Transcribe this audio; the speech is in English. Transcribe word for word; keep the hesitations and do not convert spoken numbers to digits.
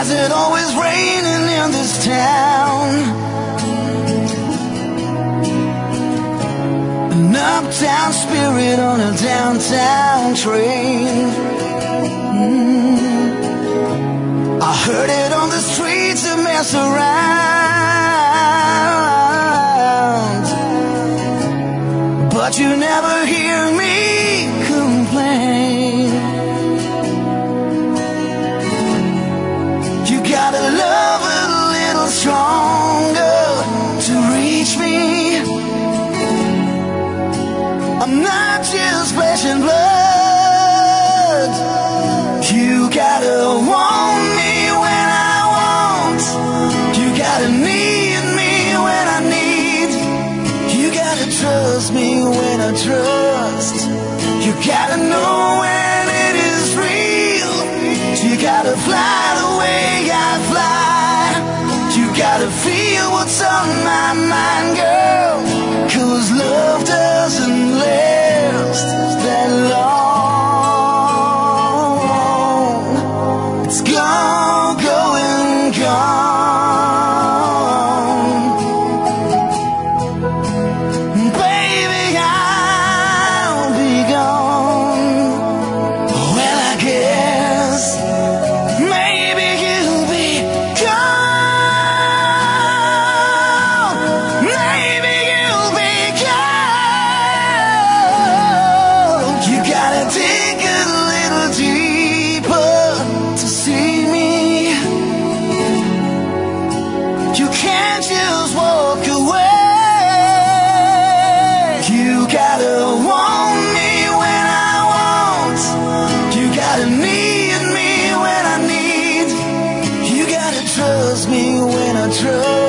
is it always raining in this town? An uptown spirit on a downtown train. mm. I heard it on the streets and mess around, but you never hear me complain. You gotta love a little stronger to reach me. I'm not just flesh and blood. You gotta want me when I want. You gotta need me when I need. You gotta trust me when I trust. You gotta know when it is real. You gotta fly the way I fly. You gotta feel what's on my mind, girl. 'Cause love doesn't last that long. It's gone, going, gone. Baby, I'll be gone. Well, I guess maybe you'll be gone. Maybe you'll be gone. You gotta dig a little deeper to see me. You can't just walk away. You gotta want me when I want. You gotta need me when I need. You gotta trust me when I trust.